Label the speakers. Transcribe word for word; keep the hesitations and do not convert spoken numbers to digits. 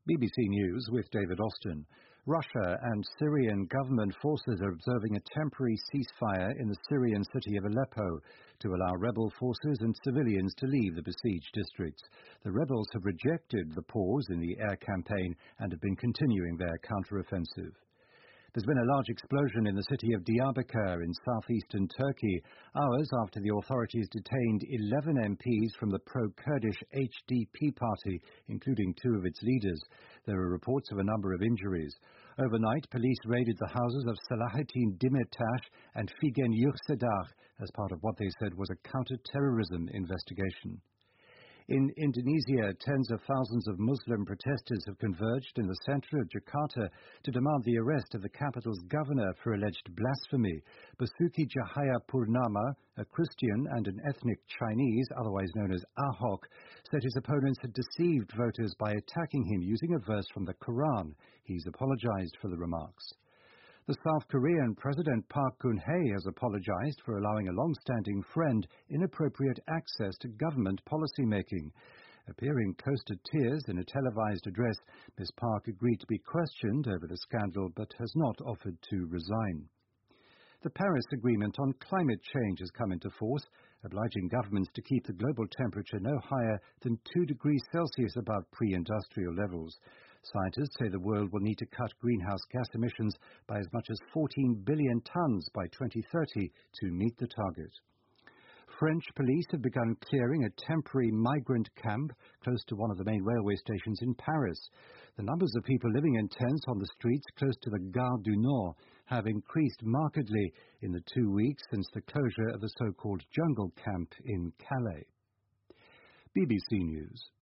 Speaker 1: B B C News with David Austin. Russia and Syrian government forces are observing a temporary ceasefire in the Syrian city of Aleppo to allow rebel forces and civilians to leave the besieged districts. The rebels have rejected the pause in the air campaign and have been continuing their counteroffensive. There's been a large explosion in the city of Diyarbakir in southeastern Turkey, hours after the authorities detained eleven M Ps from the pro-Kurdish H D P party, including two of its leaders. There are reports of a number of injuries. Overnight, police raided the houses of Salahattin Demirtas and Figen Yurtsedag as part of what they said was a counter-terrorism investigation. In Indonesia, tens of thousands of Muslim protesters have converged in the centre of Jakarta to demand the arrest of the capital's governor for alleged blasphemy. Basuki Cahayapurnama, a Christian and an ethnic Chinese, otherwise known as Ahok, said his opponents had deceived voters by attacking him using a verse from the Quran. He's apologized for the remarks. The South Korean President Park Geun-hye has apologized for allowing a long-standing friend inappropriate access to government policy-making. Appearing close to tears in a televised address, Miz Park agreed to be questioned over the scandal but has not offered to resign. The Paris Agreement on climate change has come into force, obliging governments to keep the global temperature no higher than two degrees Celsius above pre-industrial levels. Scientists say the world will need to cut greenhouse gas emissions by as much as fourteen billion tonnes by twenty thirty to meet the target. French police have begun clearing a temporary migrant camp close to one of the main railway stations in Paris. The numbers of people living in tents on the streets close to the Gare du Nord have increased markedly in the two weeks since the closure of the so-called jungle camp in Calais. B B C News.